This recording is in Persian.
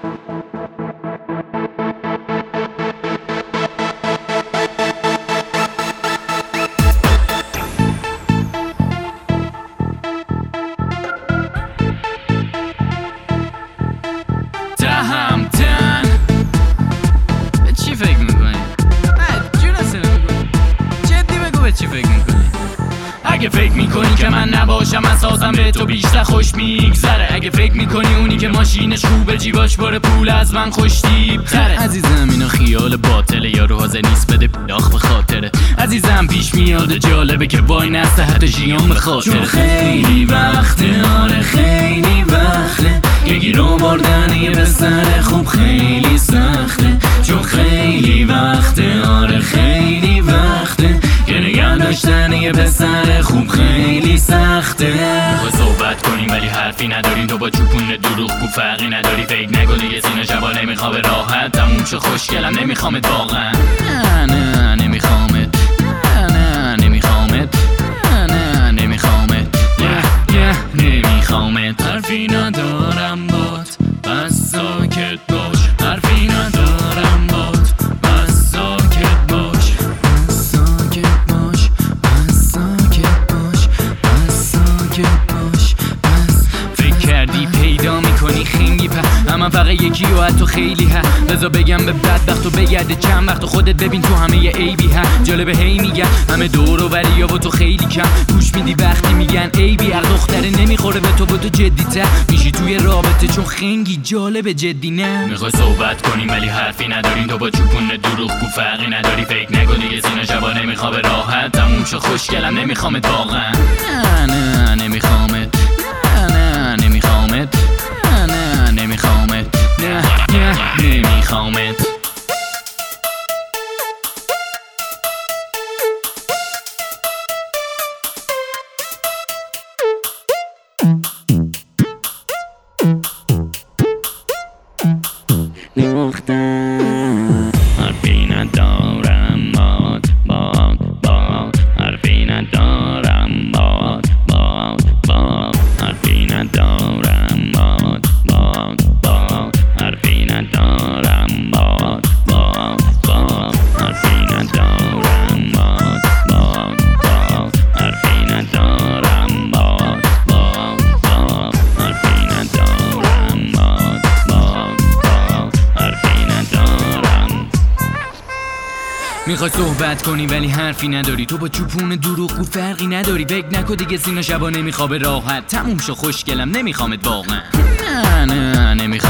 اگه فکر میکنی که من نباشم اساسم به تو بیشتر خوش میگذره، اگه فکر میکنی اونی که ماشینش خوبه جیباش پر پول از من خوش تیب‌تره، عزیزم اینا خیال باطله، یارو حاضر نیست بده پلاخ به خاطره، عزیزم پیش میاد جالبه که وای نسته حتی جیان به خاطره، چون خیلی وقته، آره خیلی وقته که گیرو بردن یه بسر خوب خیلی سخته، چون خیلی وقته، آره خیلی وقته که نگه داشتن یه پسر خوب خیلی سخته. میخوای صحبت کنیم ولی حرفی نداریم، تو با چوپون دروغ گو فرقی نداری، فکر نگو دیگه سینه شبا نمیخوابه راحت، تموم شو خوشگلم نمیخوامت واقعا، نه نمیخوامت، نه نمیخوامت، نه نمیخوامت، نمیخوامت، حرفی ندارم بات بس ساکت باش، حرفی ندارم بات بس ساکت باش، بس ساکت باش، بس ساکت باش، بس ساکت باش، بس. فکر کردی پیدا میکنی خنگی اما فقط یکی و حتی خیلی ها، بذار بگم به بدبخت و بگرده چند وقت و خودت ببین تو همه یه عیبی ها، جالبه هی میگن همه دور و ولی یا با تو خیلی کم گوش میدی وقتی میگن عیبی، هر دختره نمیخوره به تو با تو جدی تر میشی توی رابطه چون خنگی، جالبه جدی نه. میخوای صحبت کنیم ولی حرفی نداریم، تو با چوپون دروغ گو فرقی نداری، فکر نگو دیگه سینه شبا نمیخوابه راحت، تموم شو خوشگلم نمیخوامت واقعا، نه نمیخوامت، نه نمیخوامت، نه نمیخوامت، نه نمیخوامت. حرفی ندارم باد حرفی ندارم باد حرفی ندارم باد حرفی ندارم باد حرفی ندارم باد حرفی ندارم باد حرفی ندارم باد حرفی ندارم. میخوای صحبت کنی ولی حرفی نداری، تو با چوپون دروغ گو فرقی نداری، فکر نکن دیگه سینه شبا نمیخوابه راحت، تموم شو خوشگلم نمیخوامت واقعا، نه نمیخوام.